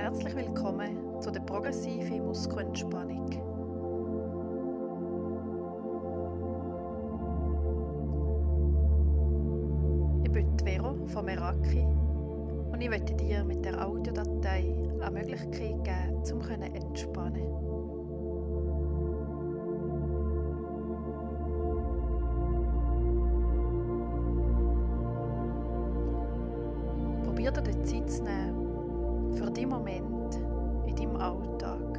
Herzlich willkommen zu der progressiven Muskelentspannung. Ich bin Vero von Meraki und ich möchte dir mit der Audiodatei eine Möglichkeit geben, um entspannen. Probier dir die Zeit zu nehmen für diesen Moment in deinem Alltag.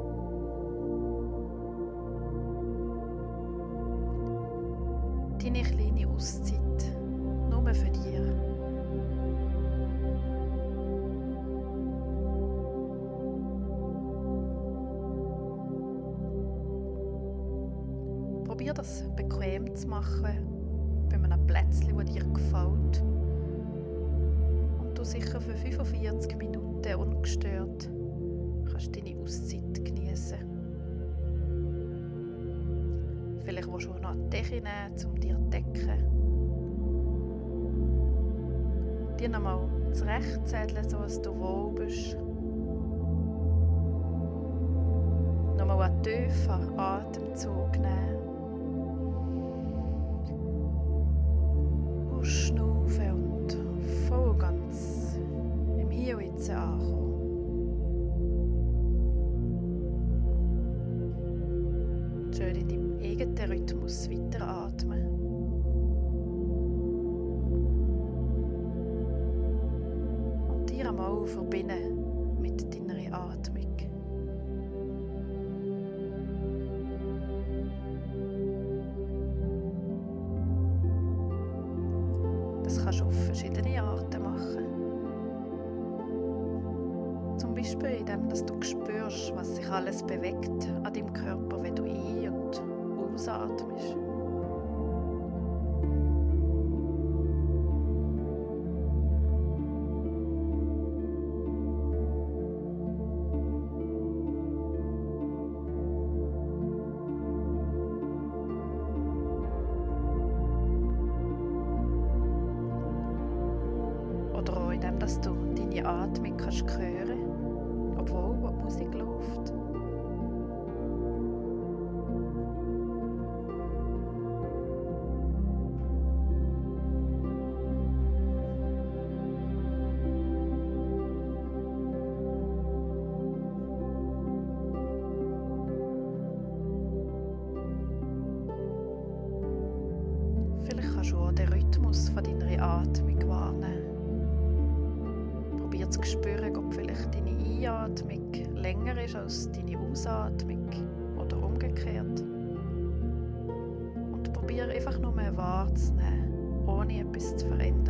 Deine kleine Auszeit, nur für dich. Probier das bequem zu machen, bei einem Plätzchen, das dir gefällt. Und du sicher für 45 Minuten ungestört kannst deine Auszeit genießen. Vielleicht willst du auch noch eine Decke nehmen, um dich zu decken. Dir nochmal zurechtzetteln, so dass du wohl bist. Nochmal einen tiefen Atemzug nehmen. Ausschnaufen und voll ganz im Hier und Jetzt ankommen. Schön in deinem eigenen Rhythmus weiteratmen. Und dir einmal verbinden mit deiner Atmung. Das kannst du auf verschiedene Arten machen. Zum Beispiel indem du spürst, was sich alles bewegt an deinem Körper, wenn du ein- und ausatmest. Oder auch indem du deine Atmung kannst hören, obwohl die Musik läuft. Vielleicht kannst du auch den Rhythmus von deiner Atmung wahrnehmen. Probier zu spüren, ob vielleicht deine Einatmung länger ist als deine Ausatmung oder umgekehrt. Und probier einfach nur mehr wahrzunehmen, ohne etwas zu verändern.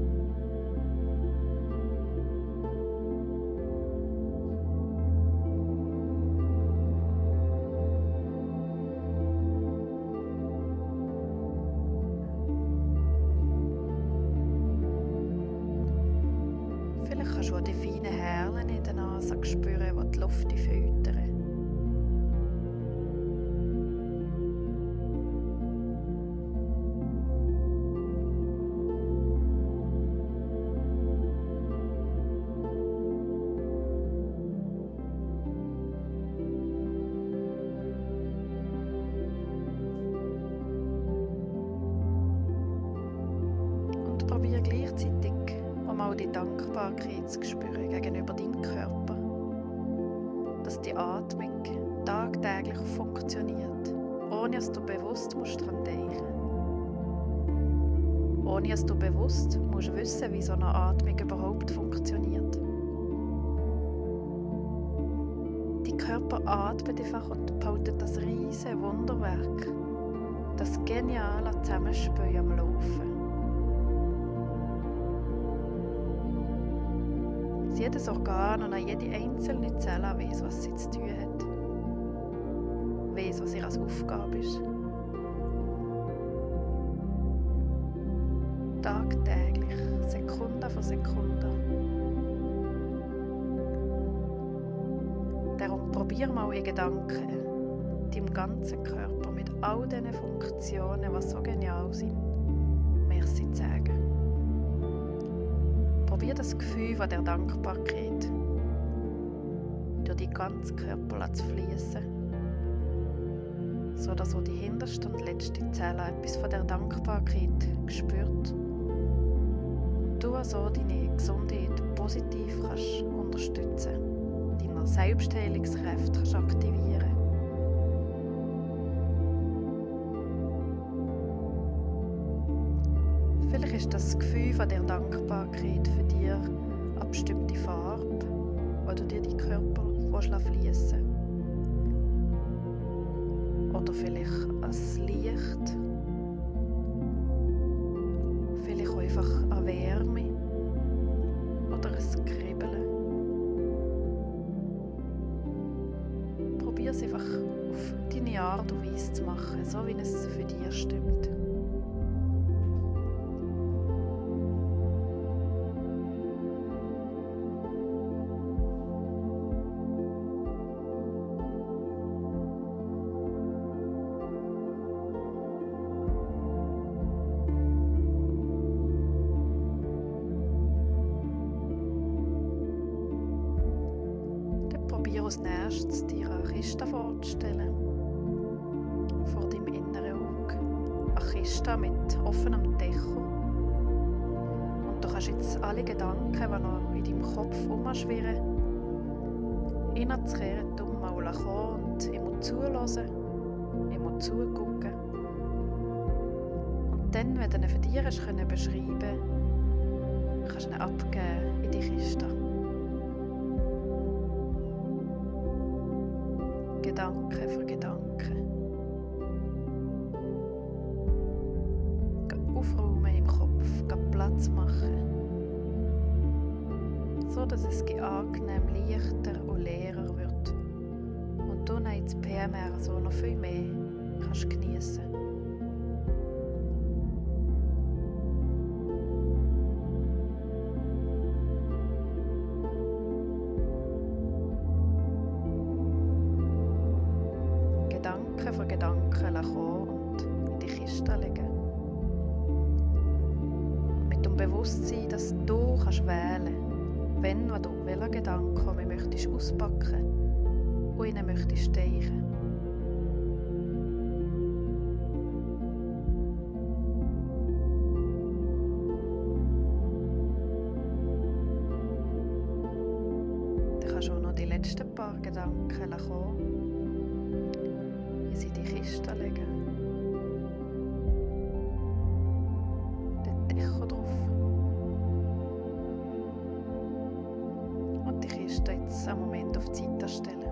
Vielleicht kannst du auch die feinen Härchen in der Nase spüren, die die Luft füttern. Und probier gleichzeitig mal die Dankbarkeit zu spüren gegenüber deinem Körper. Dass die Atmung tagtäglich funktioniert, ohne dass du bewusst daran denken musst. Ohne dass du bewusst musst wissen, wie so eine Atmung überhaupt funktioniert. Dein Körper atmet einfach und behaltet das riesige Wunderwerk, das geniale Zusammenspiel am Laufen. Jedes Organ und auch jede einzelne Zelle weiss, was sie zu tun hat. Weiss, was ihre Aufgabe ist. Tagtäglich, Sekunde für Sekunde. Darum probier mal in Gedanken, deinem ganzen Körper mit all diesen Funktionen, die so genial sind, Merci zu sagen. Probier das Gefühl von der Dankbarkeit durch die ganzen Körper zu fließen, sodass auch die hinterste und letzte Zelle etwas von der Dankbarkeit spürt und du so deine Gesundheit positiv kannst unterstützen, deine Selbstheilungskräfte kannst aktivieren. Vielleicht ist das Gefühl von der Dankbarkeit für dich eine bestimmte Farbe, wo du dir die Körper fließen. Oder vielleicht ein Licht. Vielleicht auch einfach eine Wärme. Oder ein Kribbeln. Probier es einfach auf deine Art und Weise zu machen, so wie es für dich stimmt. Probier als nächstes dir eine Kiste vorzustellen, vor deinem inneren Auge. Eine Kiste mit offenem Deckel. Und du kannst jetzt alle Gedanken, die noch in deinem Kopf herumschwirren, reinzukehren, mal kommen und immer zuhören, immer zugucken. Und dann, wenn du ihn für dich beschreiben kannst, kannst du ihn abgeben in die Kiste. Gedanke für Gedanke. Aufräumen im Kopf, Platz machen, so dass es angenehm leichter und leerer wird und du dann das PMR so noch viel mehr kannst geniessen. Gedanken für Gedanken kommen und in die Kiste legen. Mit dem Bewusstsein, dass du kannst wählen, wenn du welchen Gedanken möchtest auspacken und ihnen möchtest steigen. Dann kannst du auch noch die letzten paar Gedanken kommen. In die Kiste legen. Den Deckel drauf. Und die Kiste jetzt einen Moment auf die Seite stellen.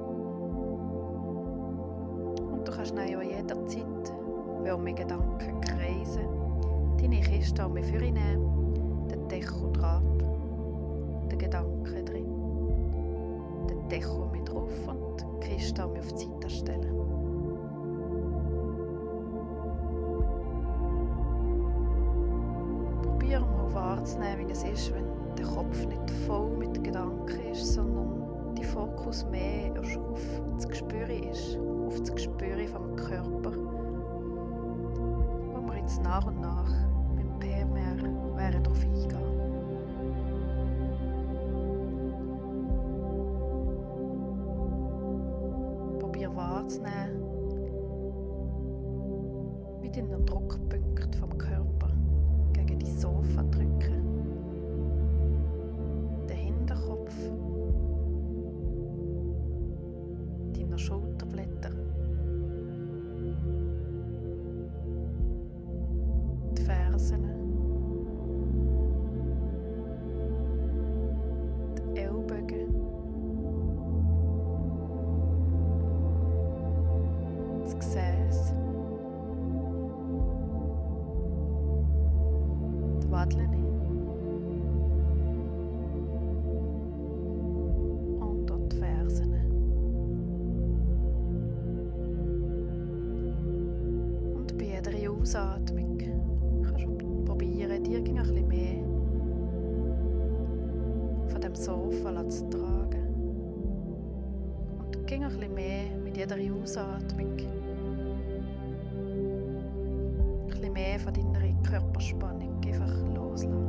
Und du kannst dann auch jederzeit, wenn wir Gedanken kreisen, deine Kiste auch mit vornehmen, den Deckel drauf, den Gedanken drin, den Deckel mit drauf und die Kiste auch auf die Seite stellen. Probier mal wahrzunehmen, wie es ist, wenn der Kopf nicht voll mit Gedanken ist, sondern der Fokus mehr auf das Gespür ist, auf das Gespür vom Körper, wo wir jetzt nach und nach mit dem PMR werden darauf eingehen. Probier wahrzunehmen, wie deine Druckpunkte vom Körper gegen die Sofa drücken. Der Hinterkopf, deine Schulterblätter, die Fersen, die Ellbogen, das Gesäß, die Wadeln und auch die Fersen. Und bei jeder Ausatmung kannst du probieren, dir ein bisschen mehr von dem Sofa zu tragen. Und ein bisschen mehr mit jeder Ausatmung ein bisschen mehr von deiner Körperspannung einfach loslassen.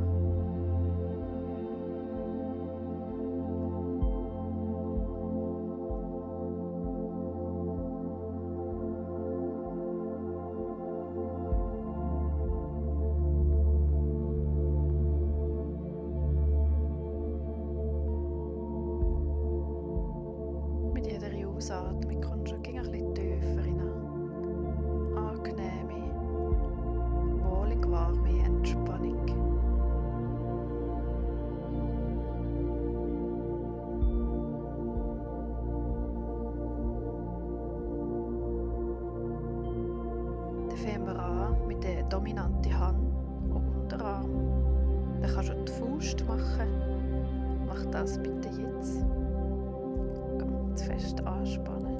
an mit der dominanten Hand und Unterarm. Dann kannst du die Faust machen. Mach das bitte jetzt. Ganz fest anspannen.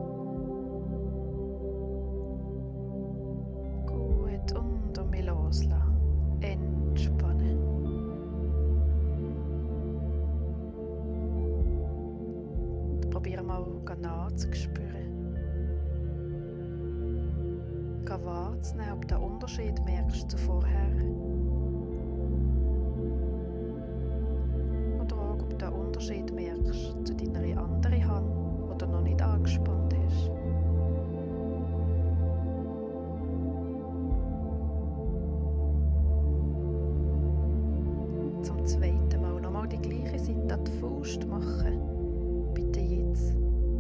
Gut, und um mich loslassen. Entspannen. Und probiere mal nachzuspüren. Wahrzunehmen, ob du den Unterschied merkst zu vorher. Oder auch, ob du den Unterschied merkst zu deiner anderen Hand, die du noch nicht angespannt hast. Zum zweiten Mal nochmal die gleiche Seite an die Faust machen. Bitte jetzt.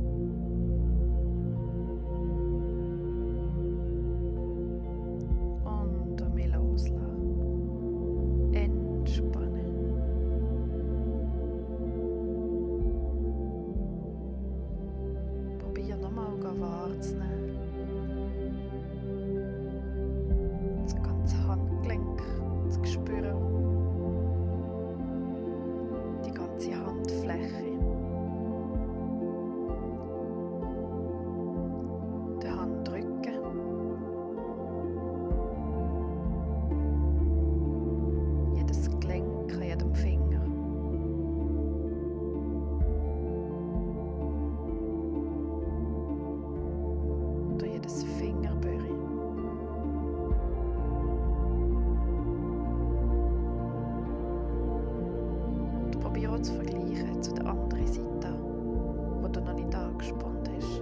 Das ganze Handgelenk zu spüren. Die ganze Handfläche. Der Handrücken. Jedes Gelenk an jedem Finger. Jedes Fingerböri. Und probiere auch zu vergleichen zu der anderen Seite, die du noch nicht angespannt hast.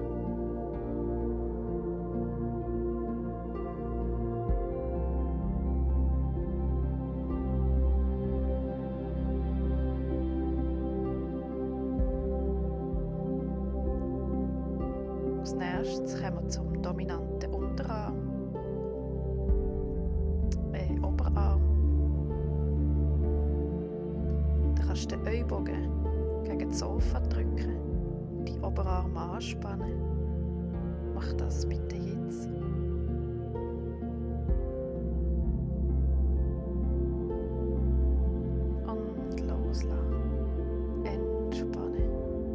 Als nächstes kommen wir zum dominanten Unterarm, Oberarm. Dann kannst du den Ellbogen gegen das Sofa drücken und die Oberarme anspannen. Mach das bitte jetzt. Und loslassen. Entspannen.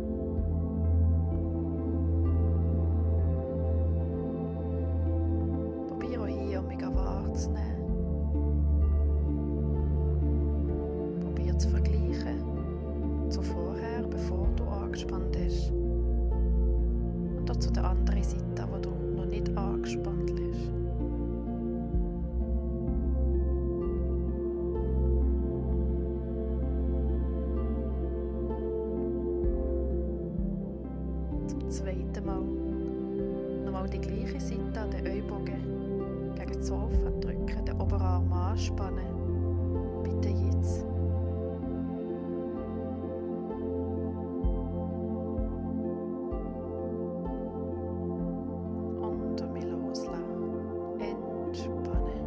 Mega wahrzunehmen. Probier zu vergleichen zu vorher, bevor du angespannt hast. Und auch zu der anderen Seite, wo du noch nicht angespannt hast. Zum zweiten Mal nochmal die gleiche Seite an den Ellbogen. Gegen das Sofa drücken, den Oberarm anspannen. Bitte jetzt. Und mich loslassen. Entspannen.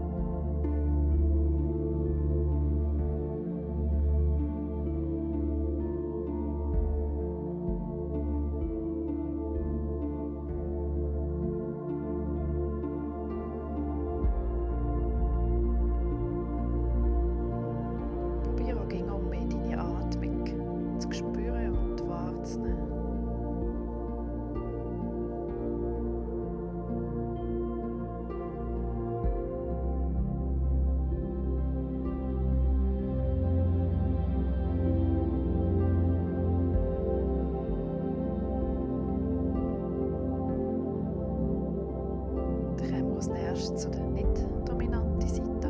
Als nächstes zu der nicht dominanten Seite.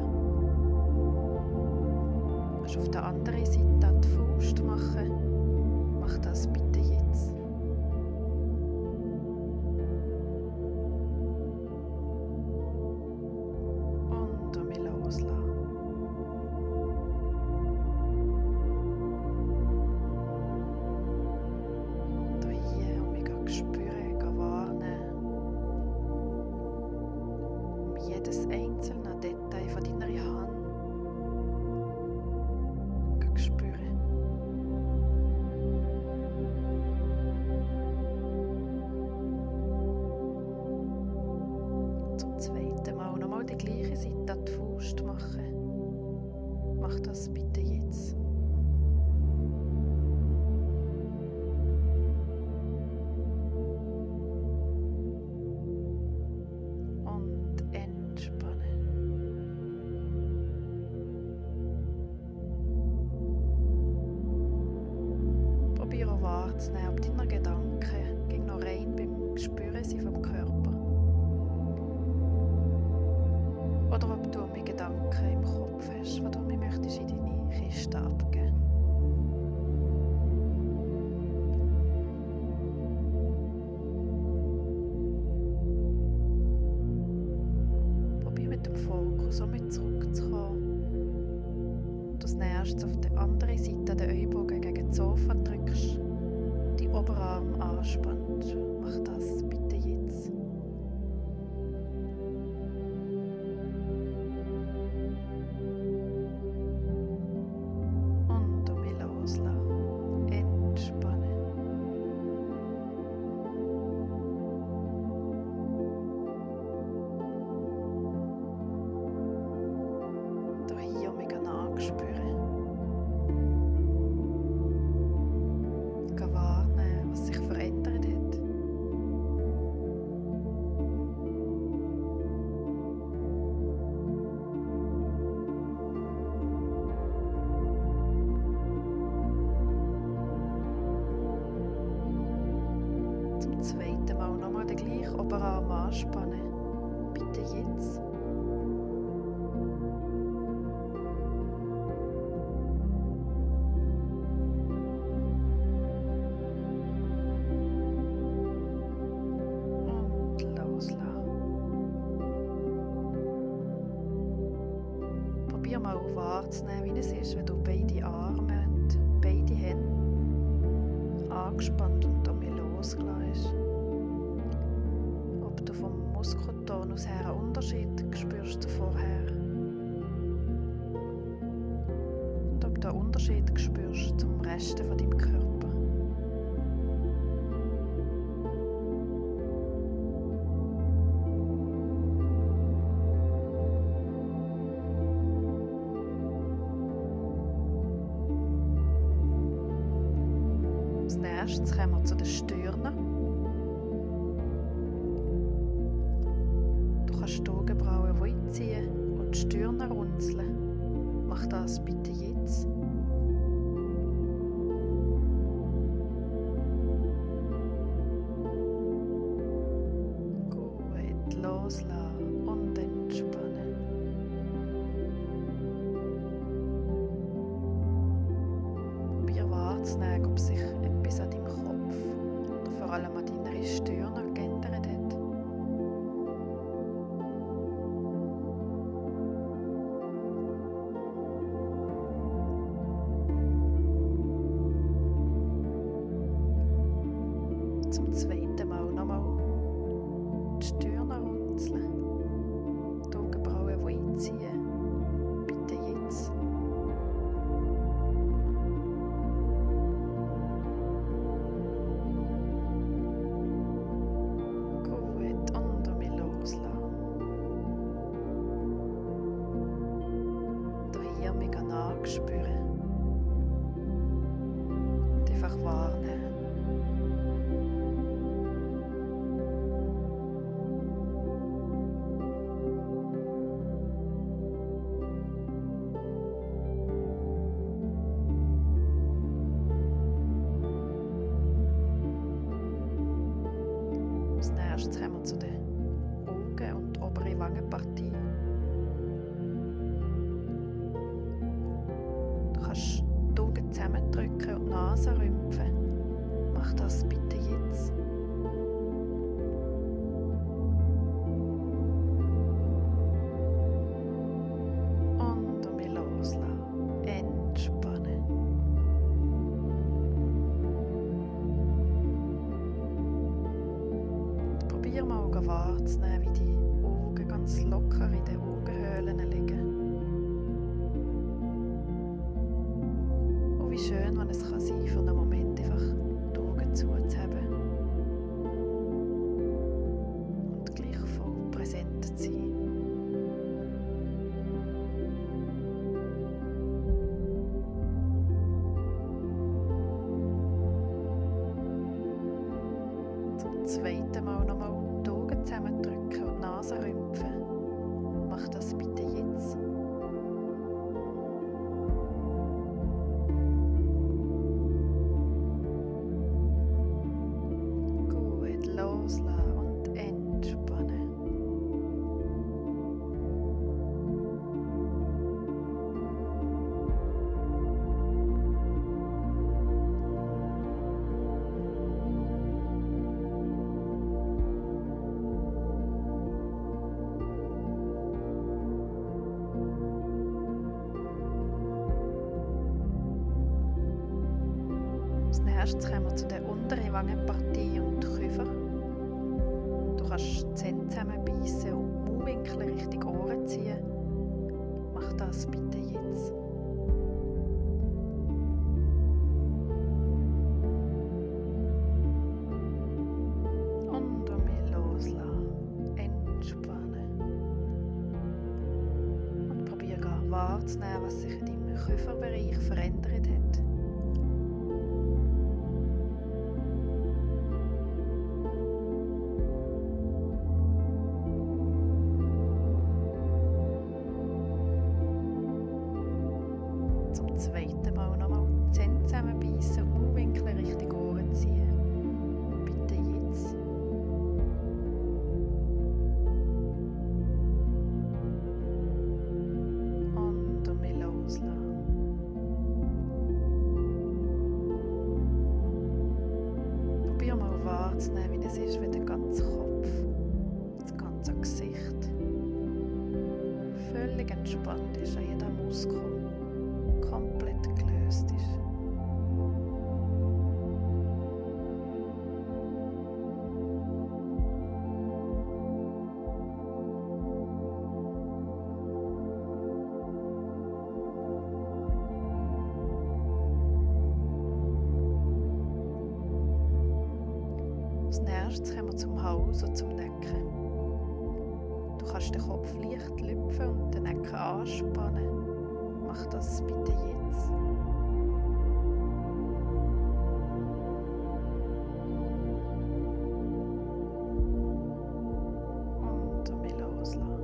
Du kannst auf der anderen Seite die Faust machen. Mach das bitte jetzt. Und mich loslassen. Hier mega spüren, wahrnehmen. Jedes einzelne Detail von deiner Hand spüren. Zum zweiten Mal die gleiche Seite an die Faust machen. Mach das bitte jetzt. Und entspannen. Probiere wahrzunehmen, ob deine Gedanken gegen noch rein beim Spüren sind vom Körper. Oder ob du mit Gedanken im Kopf hast, die du mir möchtest in deine Kiste abgeben. Probier mit dem Fokus auch mit zurückzukommen. Und als nächstes auf der anderen Seite den Ellbogen gegen das Sofa drückst, die Oberarm anspannst. Mach das bitte jetzt. Und um mich loslassen. Entspannen. Da hier mega nachspüren. Wahrnehmen, was sich verändert hat. Zum zweiten Mal nochmal den gleichen Oberarm anspannen. Bitte jetzt. Probier mal wahrzunehmen, wie es ist, wenn du beide Arme und beide Hände angespannt und damit loslässt. Ob du vom Muskeltonus her einen Unterschied spürst zu vorher. Und ob du einen Unterschied spürst zum Rest von deinem Körper. Als nächstes kommen wir zu den Stirnen. Du kannst die Augenbrauen einziehen und die Stirne runzeln. Mach das bitte jetzt. Gut, loslassen und entspannen. Probier wahrzunehmen, ob sich etwas an deinem Kopf oder vor allem an deiner Stirn geändert hat. Zum zweiten Mal nochmal die Stirn runzeln, die Augenbrauen einziehen. Bitte jetzt. Gut, und um mich loslassen. Hier mega nachspüren. Und einfach wahrnehmen. Als nächstes kommen wir zu den Augen und der oberen Wangenpartie. Du kannst die Augen zusammendrücken und die Nase rümpfen. Mach das bitte jetzt. Und um mich loslassen. Entspannen. Probier mal wahrzunehmen, wie die Augen ganz locker in den Augenhöhlen liegen. Und wie schön, wenn es kann sein, für einen Moment einfach die Augen zuzuhaben. Und gleich voll präsent zu sein. nächstes kommen wir zu der unteren Wangenpartie und Kiefer. Du kannst die Zähne zusammenbeissen und die Mundwinkel Richtung Ohren ziehen. Mach das bitte jetzt. Und loslassen. Entspannen. Und probier wahrzunehmen, was sich in deinem Kieferbereich verändert hat. Zum zweiten Mal nochmal die Zähne zusammenbeissen und die Mundwinkel Richtung Ohren ziehen. Bitte jetzt. Und loslassen. Probier mal wahrzunehmen, wie es ist, wenn der ganze Kopf, das ganze Gesicht völlig entspannt ist, an jeder Muskel komplett gelöst ist. Als nächstes kommen wir zum Hals und zum Nacken. Du kannst den Kopf leicht lüpfen und den Nacken anspannen. Mach das bitte jetzt. Und loslassen.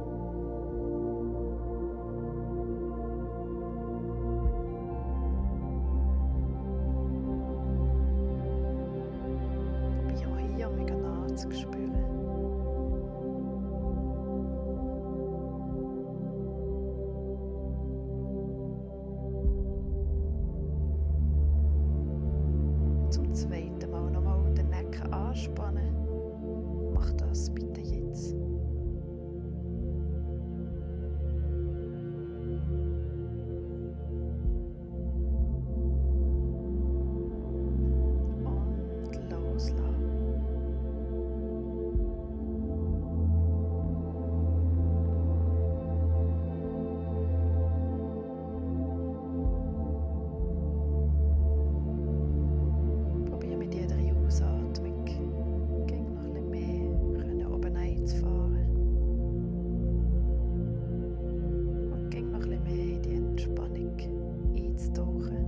Probier hier mega nah zu spüren. Zum zweiten Mal nochmal den Nacken anspannen. Mach das bitte jetzt. Und loslassen. Probier mit jeder Ausatmung gegen noch ein bisschen mehr oben einzufahren. Und gegen noch ein bisschen mehr in die Entspannung einzutauchen.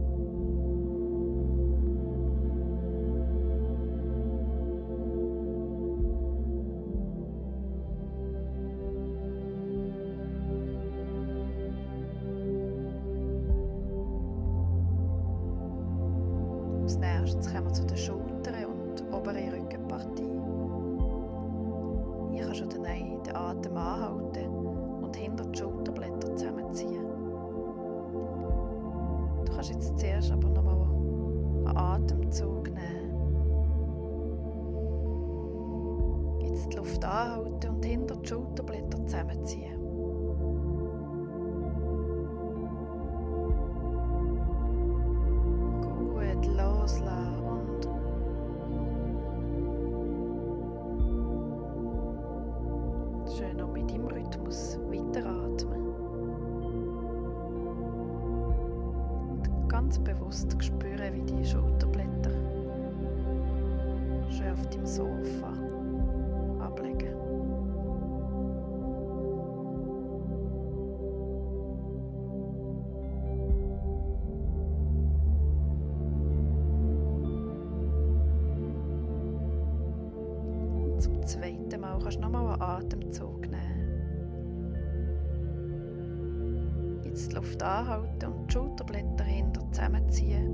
Als nächstes kommen wir zu den Schultern und oberen Rückenpartie. Hier kannst du den Atem anhalten und hinter die Schulterblätter zusammenziehen. Du kannst jetzt zuerst aber nochmal einen Atemzug nehmen. Jetzt die Luft anhalten und hinter die Schulterblätter zusammenziehen. Gut, loslassen und schön noch mit deinem Rhythmus weiteratmen. Und ganz bewusst spüren, wie die Schulterblätter schön auf dem Sofa ablegen. Zum zweiten Mal kannst du nochmal einen Atemzug nehmen. Jetzt die Luft anhalten und die Schulterblätter hinter zusammenziehen.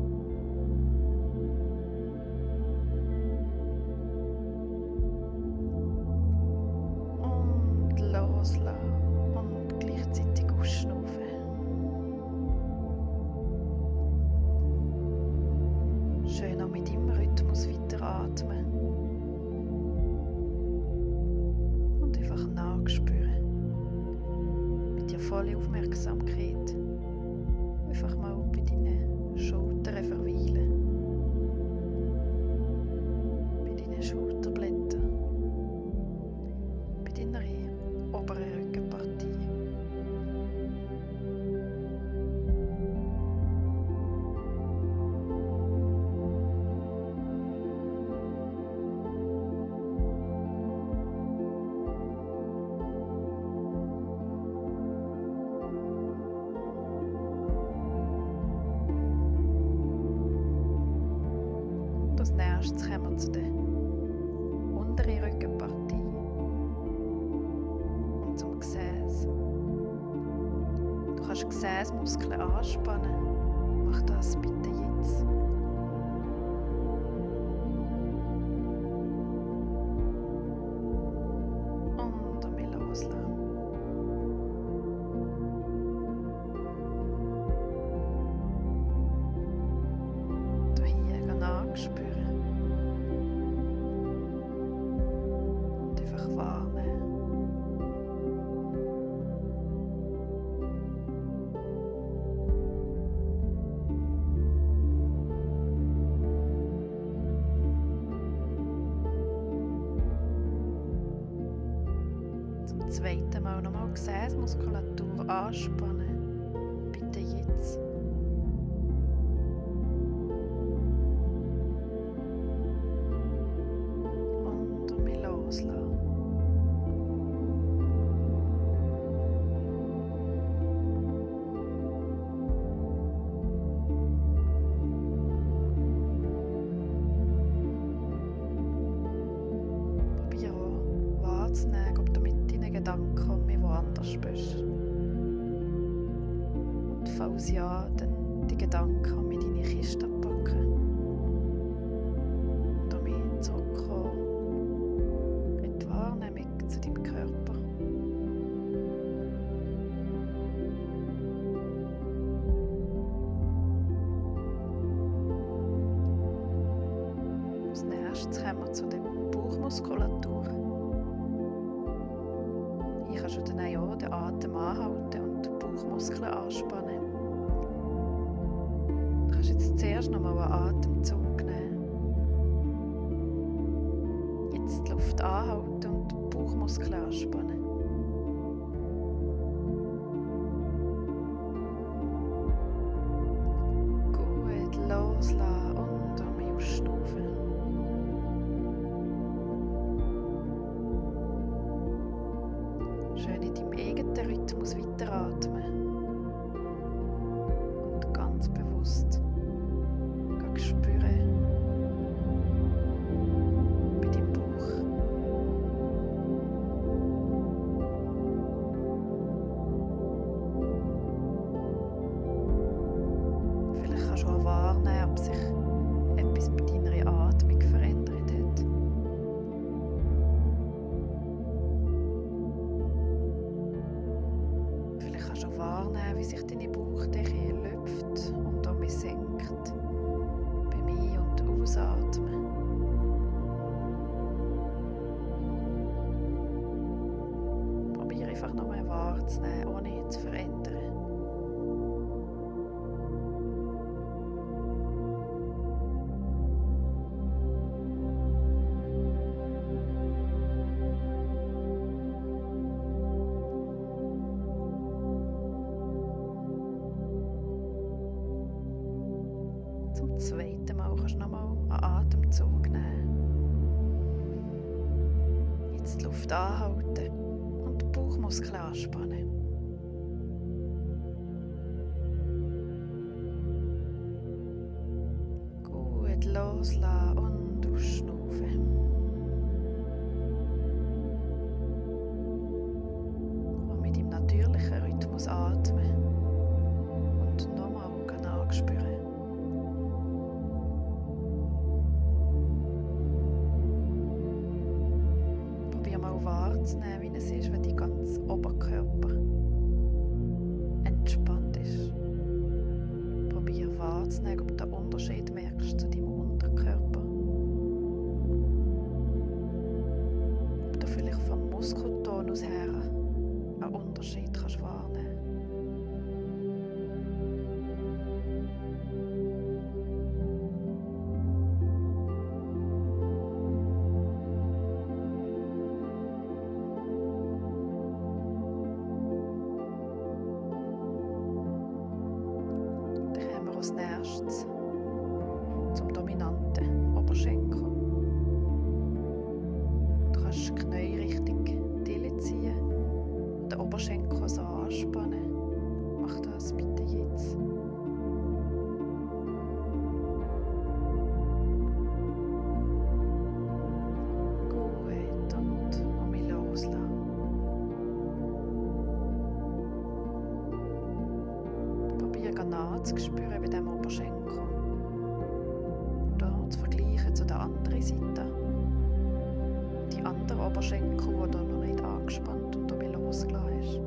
Und loslassen und gleichzeitig ausschnaufen. Schön auch mit deinem Rhythmus weiteratmen. Und einfach nachspüren. Mit der vollen Aufmerksamkeit einfach mal bei deinen Schultern verweilen. kannst du Gesäßmuskeln anspannen. Mach das bitte jetzt. Und damit loslassen. Da hier nachspüren. Und einfach wahrnehmen. Zum zweiten Mal nochmal Gesäßmuskulatur anspannen. Bitte jetzt. Und damit loslassen. Probier auch wahrzunehmen, ob du mit deinen Gedanken mehr woanders bist. Und falls ja, dann die Gedanken mit in deine Kiste packen. Und damit zurückkommen in die Wahrnehmung zu deinem Körper. Als nächstes kommen wir zu der Bauchmuskulatur. Hier kannst du dann auch den Atem anhalten und die Bauchmuskeln anspannen. Du kannst jetzt zuerst nochmal einen Atemzug nehmen. Jetzt die Luft anhalten und die Bauchmuskeln anspannen. Gut, loslassen und damit ausschnaufen. Schön in deinem eigenen Rhythmus weiteratmen. Und ganz bewusst spüren bei deinem Bauch. Vielleicht kannst du auch wahrnehmen, ob sich etwas bei deiner Atmung verändert hat. Vielleicht kannst du auch wahrnehmen, wie sich deine Bauchdecke lüpft und damit senkt. Beim Ein- und Ausatmen. Probiere einfach nochmal wahrzunehmen, ohne zu verändern. Zum zweiten Mal kannst du nochmal einen Atemzug nehmen. Jetzt die Luft anhalten und die Bauchmuskeln anspannen. Gut loslassen und ausschnaufen. Und mit dem natürlichen Rhythmus atmen und nochmal nachspüren. Probier mal wahrzunehmen, wie es ist, wenn dein ganzer Oberkörper entspannt ist. Probier wahrzunehmen, ob du einen Unterschied merkst zu deinem Unterkörper. Ob du vielleicht vom Muskeltonus her einen Unterschied kannst wahrnehmen. Dann kommen wir als nächstes zum dominanten Oberschenkel. Du kannst die Knie Richtung Diele ziehen und den Oberschenkel so anspannen. Mach das bitte jetzt. Gut, und mich loslassen. nah zu spüren bei diesem Oberschenkel. Oder zu vergleichen zu der anderen Seite. Die andere Oberschenkel, die da noch nicht angespannt und dabei losgelassen ist.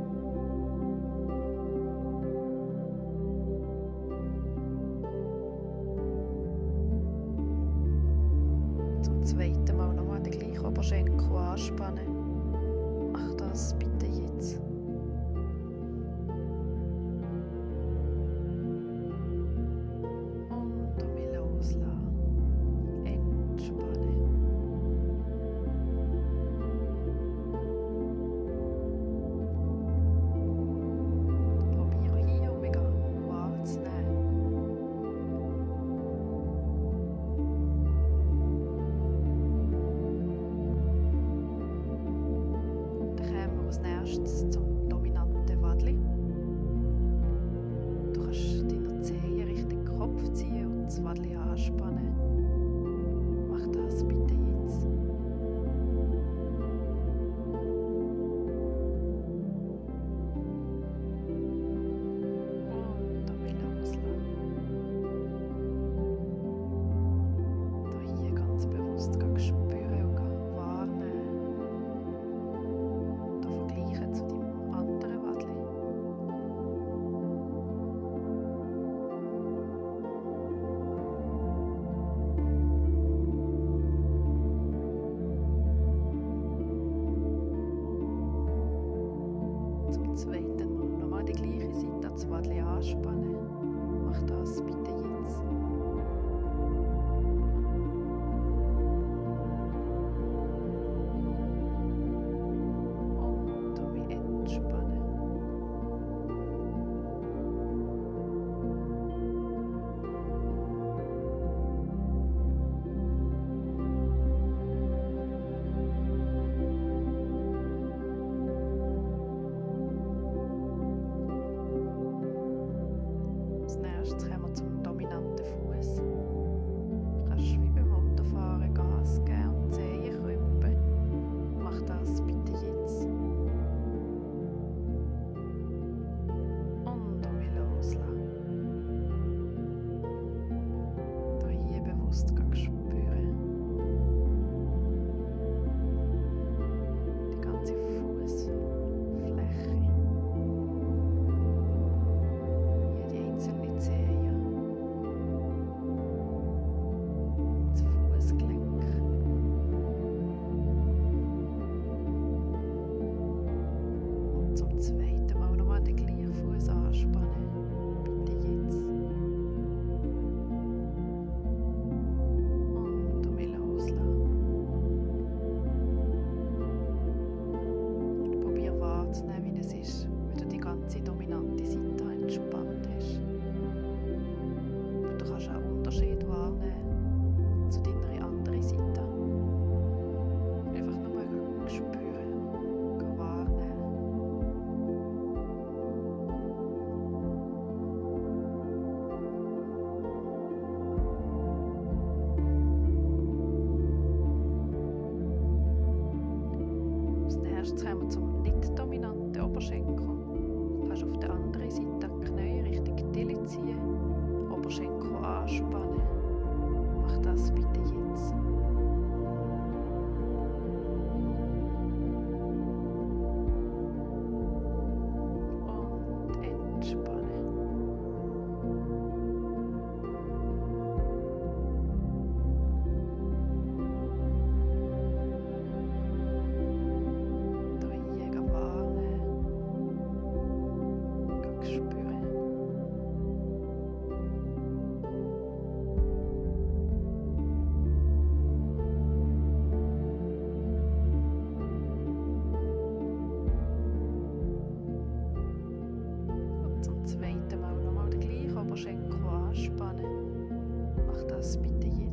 Zum zweiten Mal nochmal den gleichen Oberschenkel anspannen. Mach das bitte jetzt. Und damit loslassen. Entspannen. Probiere hier und mega wahrzunehmen. Dann kommen wir als nächstes zum dominanten Wadli. Du kannst deine Zehen Richtung Kopf ziehen und das Wadli anspannen. Mach das bitte jetzt. Und damit loslassen. Da hier ganz bewusst spüren und wahrnehmen. Da vergleichen zu deinem anderen Wadli. Zum zweiten Mal nochmal die gleiche Seite das Wadli anspannen. Mach das bitte jetzt. Und damit entspannen. Als nächstes kommen wir zum dominanten Fuß. Du kannst wie beim Autofahren Gas geben und die Zehen krümpen. Mach das bitte jetzt. Und damit loslassen. Da hier bewusst spüren. Die ganze Fußfläche. Jede einzelne Zehe. Das Fußgelenk. Und zum zweiten Mal nochmal den gleichen Fuß anspannen. Bitte jetzt. Und damit loslassen. Probier wahrzunehmen, wie es ist, wenn du die ganze dominante Seite entspannt hast. Aber du kannst auch Unterschied wahrnehmen zu deiner anderen Seite. Einfach nur spüren, wahrnehmen. Als nächstes kommen wir zum nicht dominanten Oberschenkel. Du kannst auf der anderen Seite die Knie Richtung Tilly ziehen, Oberschenkel anspannen. Mach das bitte jetzt. Und entspannen. Da hier wahrnehmen. Spüren. Und zum zweiten Mal nochmal den gleichen Oberschenkel anspannen. Mach das bitte jetzt.